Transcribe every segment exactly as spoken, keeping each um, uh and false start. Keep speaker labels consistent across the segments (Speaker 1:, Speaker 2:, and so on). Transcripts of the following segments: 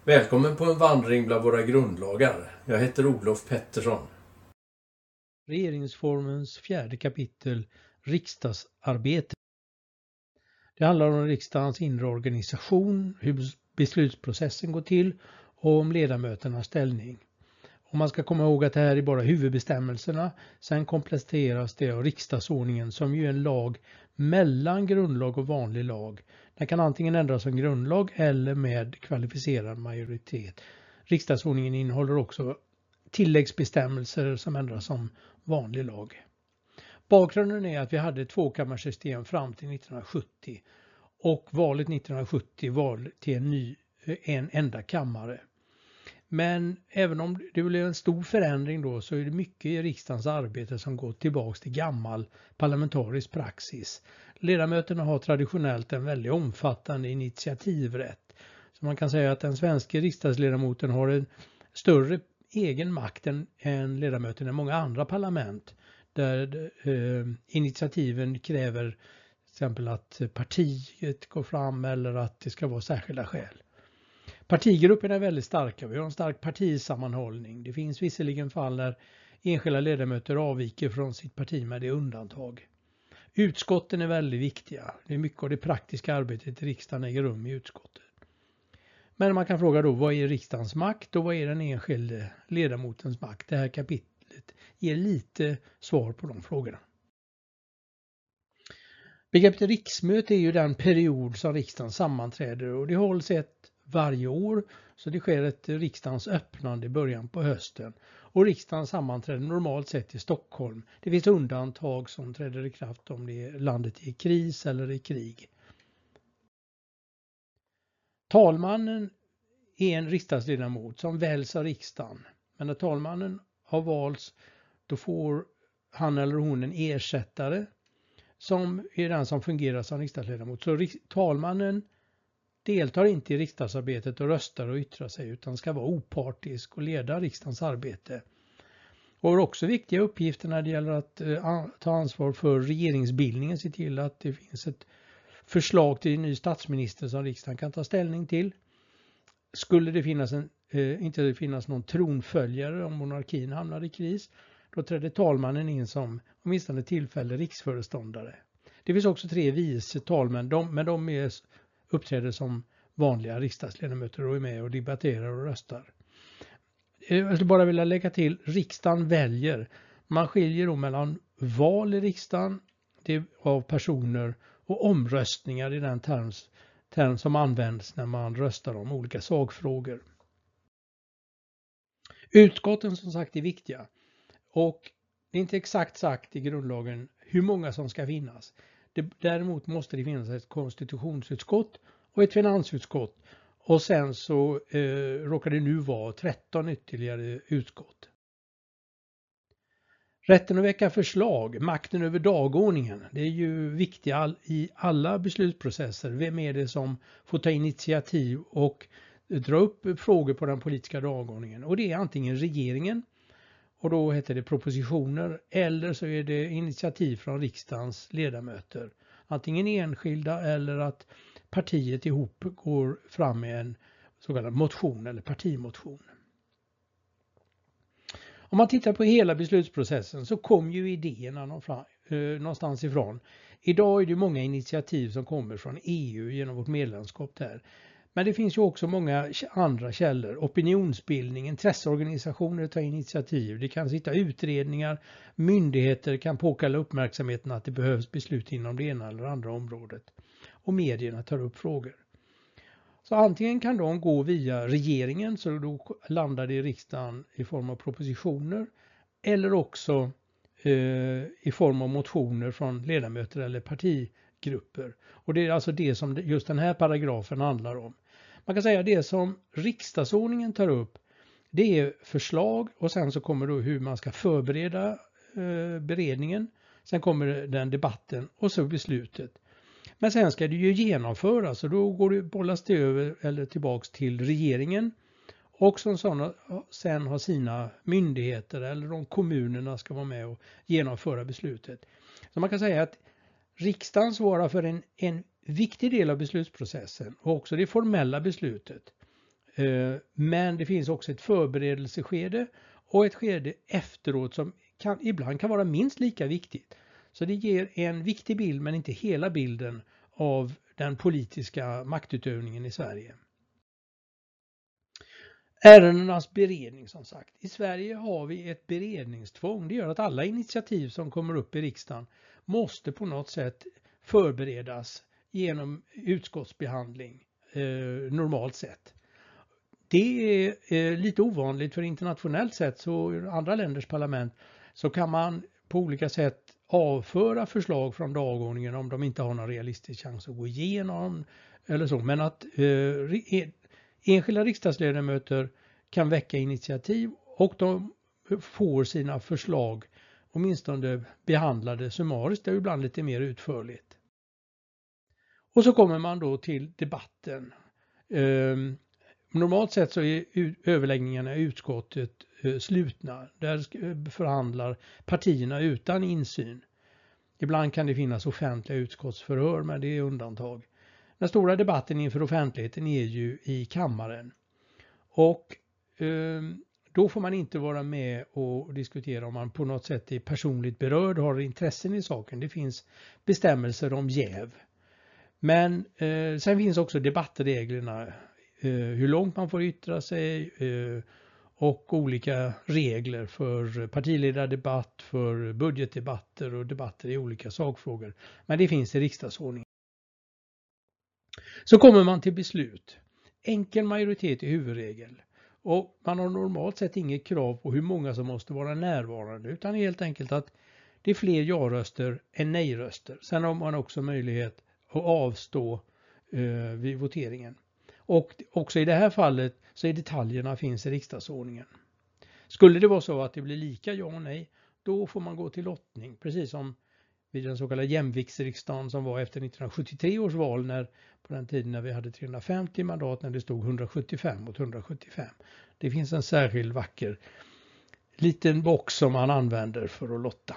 Speaker 1: Välkommen på en vandring bland våra grundlagar. Jag heter Olof Pettersson.
Speaker 2: Regeringsformens fjärde kapitel, riksdagsarbete. Det handlar om riksdagens inre organisation, hur beslutsprocessen går till och om ledamöternas ställning. Och man ska komma ihåg att det här är bara huvudbestämmelserna, sen kompletteras det av riksdagsordningen som ju är en lag mellan grundlag och vanlig lag. Den kan antingen ändras som grundlag eller med kvalificerad majoritet. Riksdagsordningen innehåller också tilläggsbestämmelser som ändras som vanlig lag. Bakgrunden är att vi hade ett tvåkammarsystem fram till nittonhundrasjuttio och valet nittonhundrasjuttio var till en ny en enda kammare. Men även om det blev en stor förändring då så är det mycket i riksdagens arbete som går tillbaks till gammal parlamentarisk praxis. Ledamöterna har traditionellt en väldigt omfattande initiativrätt. Så man kan säga att den svenska riksdagsledamoten har en större egen makt än, än ledamöterna i många andra parlament. Där eh, initiativen kräver till exempel att partiet går fram eller att det ska vara särskilda skäl. Partigrupperna är väldigt starka. Vi har en stark partisammanhållning. Det finns visserligen fall där enskilda ledamöter avviker från sitt parti med det undantag. Utskotten är väldigt viktiga. Det är mycket av det praktiska arbetet i riksdagen äger rum i utskottet. Men man kan fråga då, vad är riksdagens makt och vad är den enskilde ledamotens makt? Det här kapitlet ger lite svar på de frågorna. Begreppet riksmöte är ju den period som riksdagen sammanträder och det hålls ett varje år, så det sker ett riksdagens öppnande i början på hösten. Och riksdagen sammanträder normalt sett i Stockholm. Det finns undantag som träder i kraft om det är landet är i kris eller i krig. Talmannen är en riksdagsledamot som väljs av riksdagen. Men när talmannen har valts då får han eller hon en ersättare som är den som fungerar som riksdagsledamot. Så talmannen deltar inte i riksdagsarbetet och röstar och yttrar sig utan ska vara opartisk och leda riksdagens arbete. Och har också viktiga uppgifter när det gäller att uh, ta ansvar för regeringsbildningen, se till att det finns ett förslag till en ny statsminister som riksdagen kan ta ställning till. Skulle det finnas en, uh, inte finnas någon tronföljare om monarkin hamnar i kris, då trädde talmannen in som åtminstone tillfällig riksföreståndare. Det finns också tre vice talmän, de, men de är uppträder som vanliga riksdagsledamöter och är med och debatterar och röstar. Jag skulle bara vilja lägga till, riksdagen väljer. Man skiljer då mellan val i riksdagen det av personer och omröstningar i den term, term som används när man röstar om olika sakfrågor. Utskotten som sagt är viktiga och det är inte exakt sagt i grundlagen hur många som ska finnas. Det, däremot måste det finnas ett konstitutionsutskott och ett finansutskott och sen så eh, råkar det nu vara tretton ytterligare utskott. Rätten att väcka förslag, makten över dagordningen, det är ju viktigt all, i alla beslutsprocesser. Vem är det som får ta initiativ och dra upp frågor på den politiska dagordningen? Och det är antingen regeringen, och då heter det propositioner, eller så är det initiativ från riksdagens ledamöter. Antingen enskilda eller att partiet ihop går fram med en så kallad motion eller partimotion. Om man tittar på hela beslutsprocessen så kom ju idéerna någonstans ifrån. Idag är det många initiativ som kommer från E U genom vårt medlemskap där. Men det finns ju också många andra källor. Opinionsbildning, intresseorganisationer tar initiativ. Det kan sitta utredningar, myndigheter kan påkalla uppmärksamheten att det behövs beslut inom det ena eller andra området. Och medierna tar upp frågor. Så antingen kan de gå via regeringen så då landar det i riksdagen i form av propositioner. Eller också eh, i form av motioner från ledamöter eller partigrupper. Och det är alltså det som just den här paragrafen handlar om. Man kan säga att det som riksdagsordningen tar upp det är förslag och sen så kommer då hur man ska förbereda eh, beredningen. Sen kommer den debatten och så beslutet. Men sen ska det ju genomföras och då går det, bollas det över eller tillbaks till regeringen. Och som sådana sen har sina myndigheter eller de kommunerna ska vara med och genomföra beslutet. Så man kan säga att riksdagen svarar för en, en viktig del av beslutsprocessen och också det formella beslutet. Men det finns också ett förberedelseskede och ett skede efteråt som kan, ibland kan vara minst lika viktigt. Så det ger en viktig bild men inte hela bilden av den politiska maktutövningen i Sverige. Ärendenas beredning som sagt. I Sverige har vi ett beredningstvång. Det gör att alla initiativ som kommer upp i riksdagen måste på något sätt förberedas genom utskottsbehandling eh, normalt sett. Det är eh, lite ovanligt för internationellt sett, så i andra länders parlament så kan man på olika sätt avföra förslag från dagordningen om de inte har någon realistisk chans att gå igenom eller så. Men att eh, enskilda riksdagsledamöter kan väcka initiativ och de får sina förslag åtminstone behandlade summariskt och ibland lite mer utförligt. Och så kommer man då till debatten. Eh, normalt sett så är överläggningarna i utskottet eh, slutna. Där förhandlar partierna utan insyn. Ibland kan det finnas offentliga utskottsförhör, men det är undantag. Den stora debatten inför offentligheten är ju i kammaren. Och eh, då får man inte vara med och diskutera om man på något sätt är personligt berörd och har intressen i saken. Det finns bestämmelser om jäv. Men eh, sen finns också debattreglerna. Eh, hur långt man får yttra sig eh, och olika regler för partiledardebatt, för budgetdebatter och debatter i olika sakfrågor. Men det finns i riksdagsordningen. Så kommer man till beslut. Enkel majoritet är huvudregel. Och man har normalt sett inget krav på hur många som måste vara närvarande, utan helt enkelt att det är fler ja-röster än nej-röster. Sen har man också möjlighet att avstå eh, vid voteringen. Och också i det här fallet så är detaljerna finns i riksdagsordningen. Skulle det vara så att det blir lika ja och nej, då får man gå till lottning. Precis som vid den så kallade jämviktsriksdagen som var efter nittonhundrasjuttiotre års val, när, på den tiden när vi hade trehundrafemtio mandat, när det stod hundrasjuttiofem mot hundrasjuttiofem. Det finns en särskild vacker liten box som man använder för att lotta.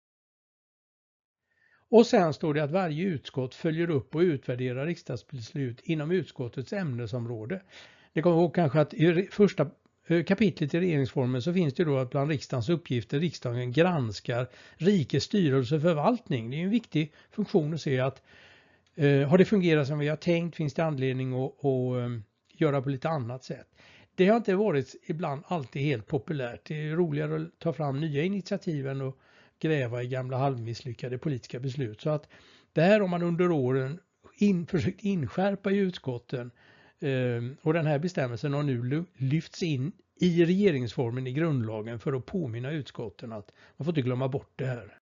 Speaker 2: Och sen står det att varje utskott följer upp och utvärderar riksdagsbeslut inom utskottets ämnesområde. Det kommer ihåg kanske att i första kapitlet i regeringsformen så finns det då att bland riksdagens uppgifter riksdagen granskar rikets styrelse och förvaltning. Det är en viktig funktion att se att eh, har det fungerat som vi har tänkt, finns det anledning att, att um, göra på lite annat sätt. Det har inte varit ibland alltid helt populärt. Det är roligare att ta fram nya initiativ än att gräva i gamla halvmisslyckade politiska beslut. Så att det här har man under åren in, försökt inskärpa i utskotten. Och den här bestämmelsen har nu lyfts in i regeringsformen i grundlagen för att påminna utskotten att man får inte glömma bort det här.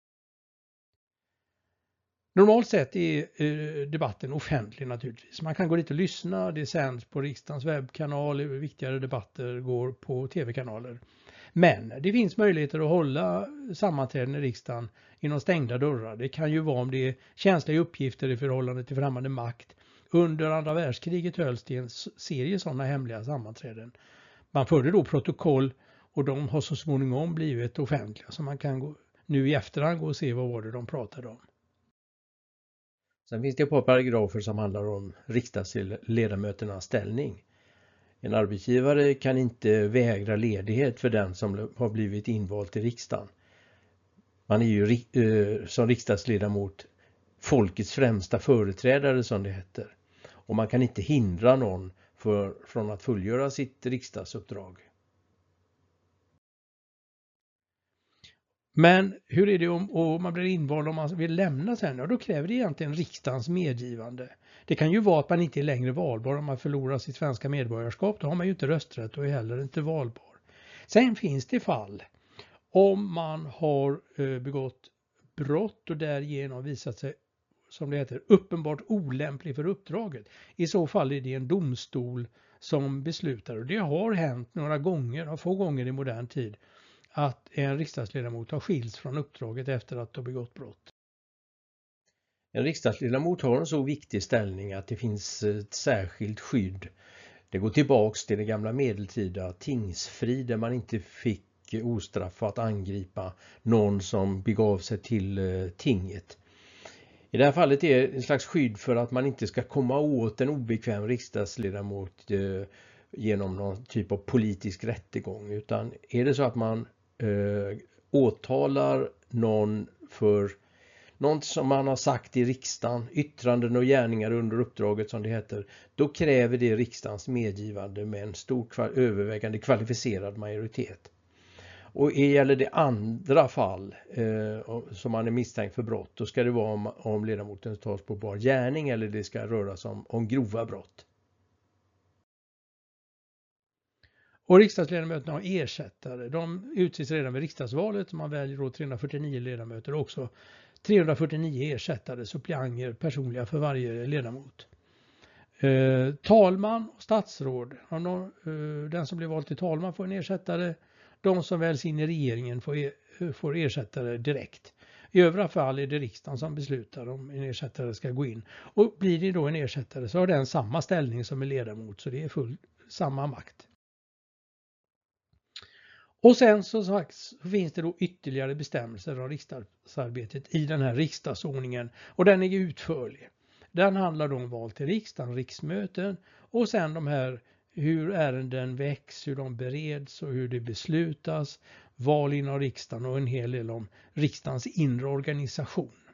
Speaker 2: Normalt sett är debatten offentlig naturligtvis. Man kan gå dit och lyssna, det sänds på riksdagens webbkanal, viktigare debatter går på tv-kanaler. Men det finns möjligheter att hålla sammanträden i riksdagen inom stängda dörrar. Det kan ju vara om det är känsliga uppgifter i förhållande till främmande makt. Under andra världskriget hölls det en serie sådana hemliga sammanträden. Man förde då protokoll och de har så småningom blivit offentliga. Så man kan gå, nu i efterhand gå och se vad var det de pratade om.
Speaker 1: Sen finns det ett par paragrafer som handlar om riksdagsledamöternas ställning. En arbetsgivare kan inte vägra ledighet för den som har blivit invald till riksdagen. Man är ju eh, som riksdagsledamot folkets främsta företrädare som det heter. Och man kan inte hindra någon för, från att fullgöra sitt riksdagsuppdrag.
Speaker 2: Men hur är det om, om man blir invald om man vill lämna sen? Ja, då kräver det egentligen riksdagens medgivande. Det kan ju vara att man inte är längre valbar om man förlorar sitt svenska medborgarskap. Då har man ju inte rösträtt och är heller inte valbar. Sen finns det fall om man har begått brott och därigenom visat sig, som det heter, uppenbart olämplig för uppdraget. I så fall är det en domstol som beslutar, och det har hänt några gånger, få gånger i modern tid, att en riksdagsledamot har skilts från uppdraget efter att ha begått brott.
Speaker 1: En riksdagsledamot har en så viktig ställning att det finns ett särskilt skydd. Det går tillbaks till det gamla medeltida tingsfrid, där man inte fick ostraffat angripa någon som begav sig till tinget. I det här fallet är det en slags skydd för att man inte ska komma åt en obekväm riksdagsledamot genom någon typ av politisk rättegång, utan är det så att man eh, åtalar någon för något som man har sagt i riksdagen, yttranden och gärningar under uppdraget som det heter, då kräver det riksdagens medgivande med en stor övervägande kvalificerad majoritet. Och gäller det andra fall eh, som man är misstänkt för brott, då ska det vara om, om ledamoten tas på bar gärning eller det ska röra sig om, om grova brott.
Speaker 2: Och riksdagsledamöterna har ersättare. De utses redan vid riksdagsvalet. Man väljer då trehundrafyrtionio ledamöter och också trehundrafyrtionio ersättare, suppleanter, personliga för varje ledamot. Eh, talman och statsråd. Eh, den som blir vald till talman får en ersättare. De som väljs in i regeringen får, er, får ersättare direkt. I övriga fall är det riksdagen som beslutar om en ersättare ska gå in. Och blir det då en ersättare så har den samma ställning som en ledamot, så det är full, samma makt. Och sen så, så finns det då ytterligare bestämmelser om riksdagsarbetet i den här riksdagsordningen, och den är utförlig. Den handlar då om val till riksdagen, riksmöten, och sen de här hur ärenden väcks, hur de bereds och hur det beslutas, val inom riksdagen och en hel del om riksdagens inre organisation.